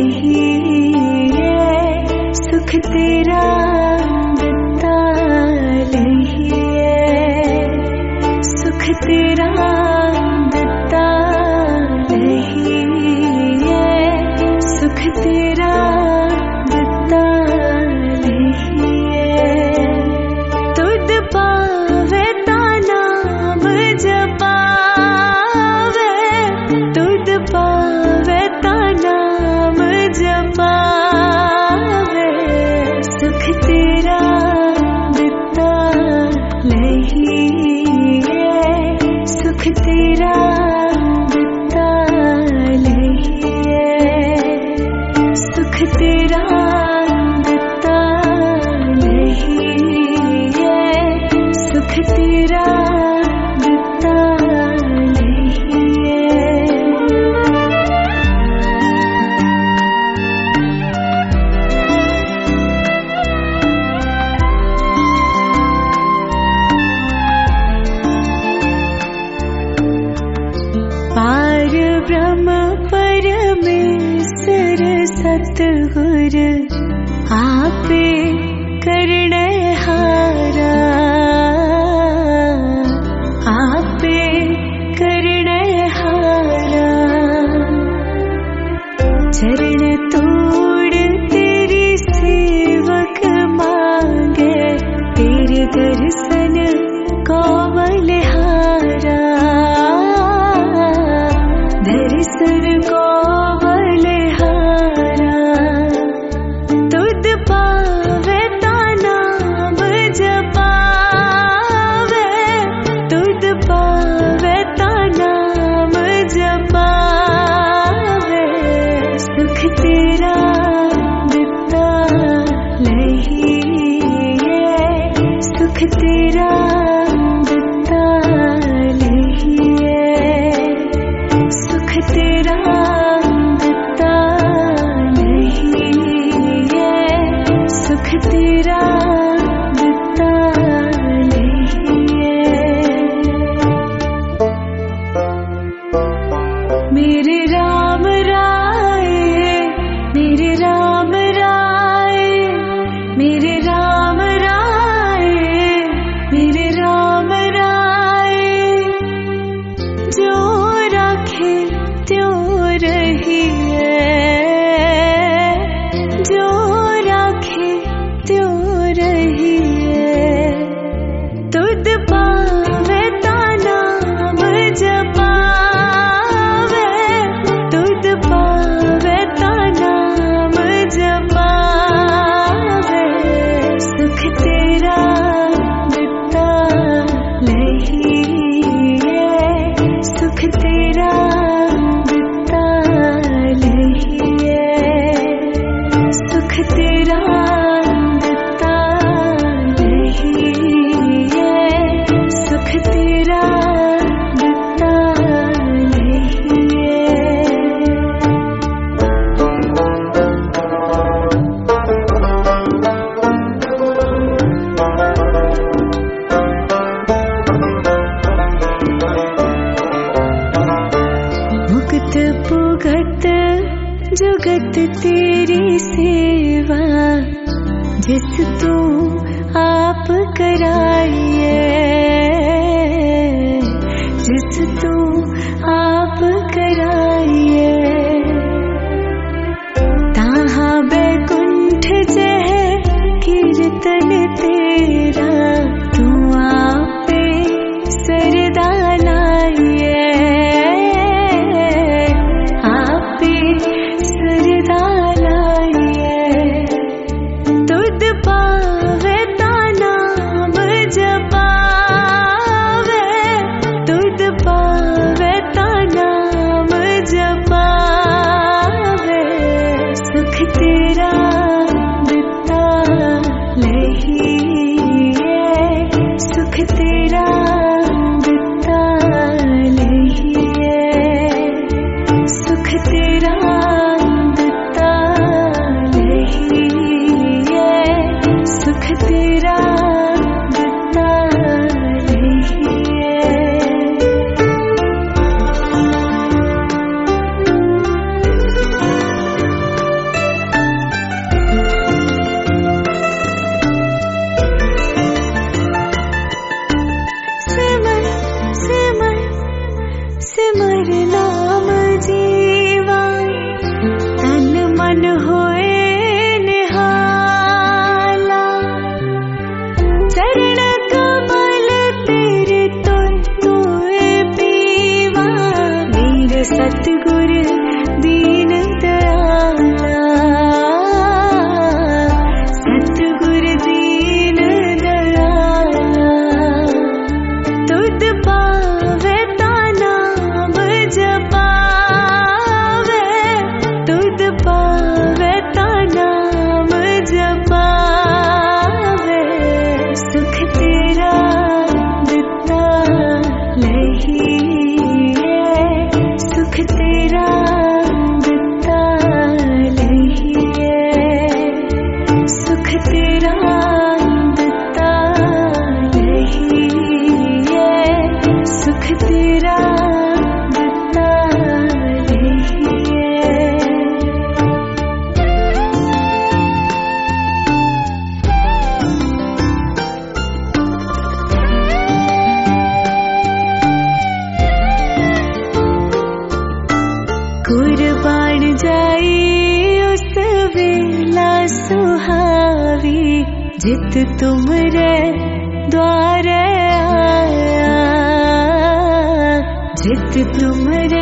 नहीं है, सुख तेरा दिता नहीं है, सुख तेरा दिता नहीं है, सुख तेरा दिता नहीं है। तुद पावे ता नाम जपावे, तुद पावे ता नाम जपावे, सुख तेरा दिता नहीं है, सुख तेरा दिता नहीं है, सुख तेरा दिता नहीं है, सुख तेरा दिता नहीं है। पार ब्रह्म परमेश्वर सतगुर आपे करणहारा, आपे करणहारा। चरण तोड़ तेरी सेवक मांगे, तेरे दर्शन को बलिहारा, दर्शन को बलिहारा। तुद पावे ता नाम जपावे, तुद पावे ता नाम जपावे, सुख तेरा दिता नहीं है, सुख तेरा दिता नहीं है, सुख तेरा दिता नहीं है, सुख तेरा दिता नहीं है। मेरे राम राय, मेरे राम राय, मेरे राम राय, मेरे राम राय। जो राखे त्यों रहिए, जो राखे त्यों रहिए। तुद पावे ता नाम जपावे, तुद पावे ता नाम जपावे, सुख तेरा दिता नहीं है, सुख तेरा दिता नहीं है, सुख तेरा दिता नहीं है, सुख तेरा दिता नहीं है। मुक्त पुगत जुगत तेरी सेवा, जिस तू आप कराइए, जिस तू आप कराइए। ताहा बैकुंठ जह कीर्तन तेरा, तू आपे सरदा लाइए, आपे सरदा लाइए। तुद पावे ता नाम जपावे, तुद पावे ता नाम जपावे, सुख तेरा दिता नहीं है, सुख तेरा दिता नहीं है, सुख तेरा दिता जित तुमरे द्वारे आया, जित तुमरे